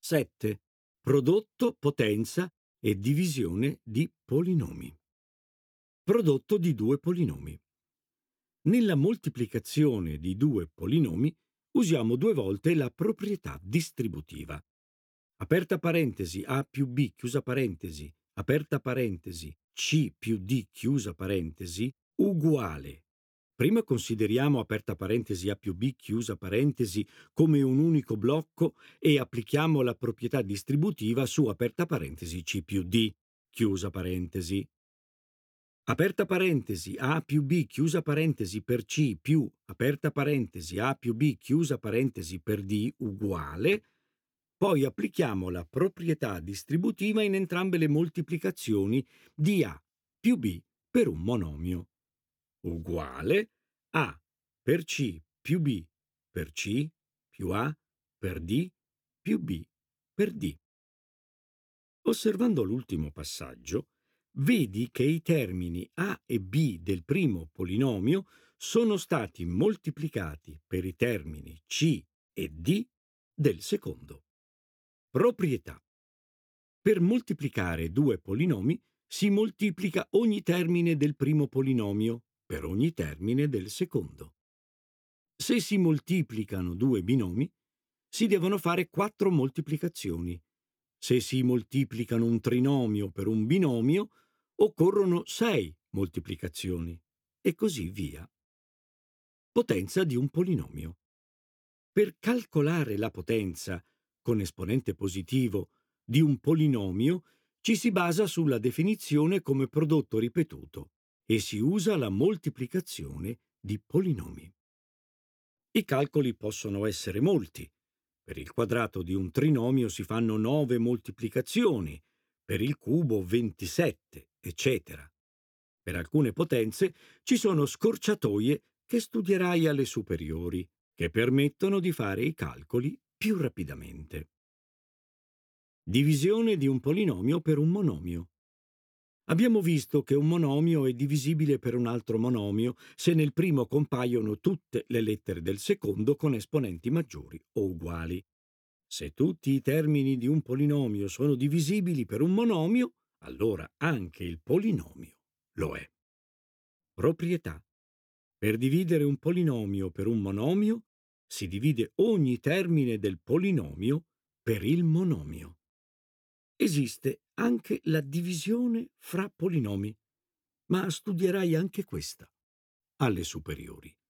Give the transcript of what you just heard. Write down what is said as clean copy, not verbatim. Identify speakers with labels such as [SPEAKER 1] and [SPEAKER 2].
[SPEAKER 1] 7. Prodotto, potenza e divisione di polinomi. Prodotto di due polinomi. Nella moltiplicazione di due polinomi usiamo due volte la proprietà distributiva. Aperta parentesi a più b, chiusa parentesi, aperta parentesi, c più d, chiusa parentesi, uguale. Prima consideriamo aperta parentesi a più b, chiusa parentesi, come un unico blocco e applichiamo la proprietà distributiva su aperta parentesi c più d, chiusa parentesi. Aperta parentesi A più B, chiusa parentesi per C più aperta parentesi A più B, chiusa parentesi per D uguale, poi applichiamo la proprietà distributiva in entrambe le moltiplicazioni di A più B per un monomio, uguale A per C più B per C più A per D più B per D. Osservando l'ultimo passaggio, vedi che i termini a e b del primo polinomio sono stati moltiplicati per i termini c e d del secondo. Proprietà. Per moltiplicare due polinomi si moltiplica ogni termine del primo polinomio per ogni termine del secondo. Se si moltiplicano due binomi, si devono fare 4 moltiplicazioni. Se si moltiplicano un trinomio per un binomio, occorrono 6 moltiplicazioni, e così via. Potenza di un polinomio. Per calcolare la potenza, con esponente positivo, di un polinomio, ci si basa sulla definizione come prodotto ripetuto e si usa la moltiplicazione di polinomi. I calcoli possono essere molti. Per il quadrato di un trinomio si fanno 9 moltiplicazioni, per il cubo 27, eccetera. Per alcune potenze ci sono scorciatoie che studierai alle superiori, che permettono di fare i calcoli più rapidamente. Divisione di un polinomio per un monomio. Abbiamo visto che un monomio è divisibile per un altro monomio se nel primo compaiono tutte le lettere del secondo con esponenti maggiori o uguali. Se tutti i termini di un polinomio sono divisibili per un monomio, allora anche il polinomio lo è. Proprietà. Per dividere un polinomio per un monomio, si divide ogni termine del polinomio per il monomio. Esiste anche la divisione fra polinomi, ma studierai anche questa alle superiori.